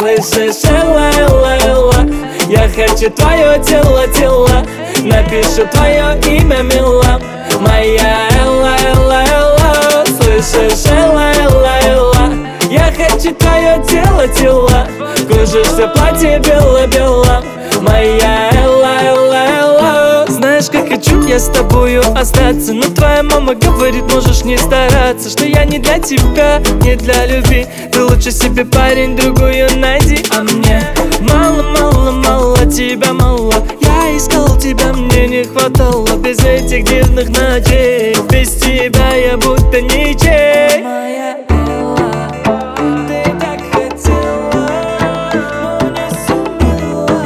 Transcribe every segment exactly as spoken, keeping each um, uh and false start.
Слышишь, элла, элла, элла, я хочу твое тело, тело. Напишу твое имя, мила, моя элла, элла, элла. Слышишь, элла, элла, элла, я хочу твое тело, тело. Кружишься платье бело-бело, моя элла, элла, элла. Знаешь, как хочу я с тобою остаться, но твоя мама говорит, можешь не стараться, что я не для тебя, не для любви. Ты лучше себе, парень, другую найди. А мне мало, мало, мало, тебя мало. Я искал тебя, мне не хватало. Без этих дивных ночей, без тебя я будто ничей. Моя Элла, ты так хотела, но не сумела.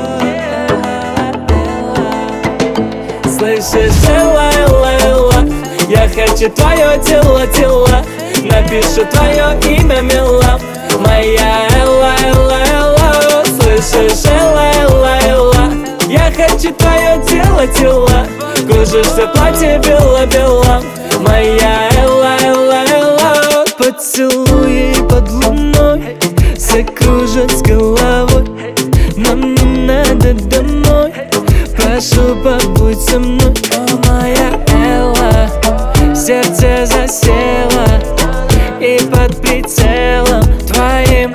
Слышишь, Элла, Элла, Элла, я хочу твое тело, тело. Напишу твое имя, мила, моя Элла, Элла, Элла. Слышишь, Элла, Элла, Элла, я хочу твое тело, тело. Кружишься платье бело-бело, моя Элла, Элла, Элла. Поцелуи под луной закружат с головой. Нам не надо домой, прошу, побудь со мной. О, моя Элла, сердце засело и под прицелом твоим,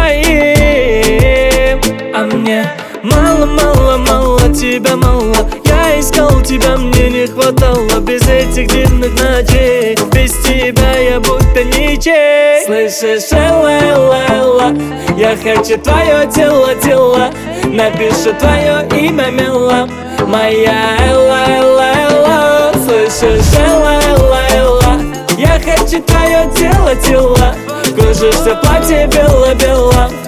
твоим. А мне мало, мало, мало, тебя мало. Я искал тебя, мне не хватало. Без этих дивных ночей, без тебя я будто ничей. Слышишь, элла, элла, элла, я хочу твое тело, тело. Напишу твое имя, мила, моя элла, элла, элла. Слышишь, элла, элла, элла, я хочу твое тело, тело. Кружишься платье бело-бело,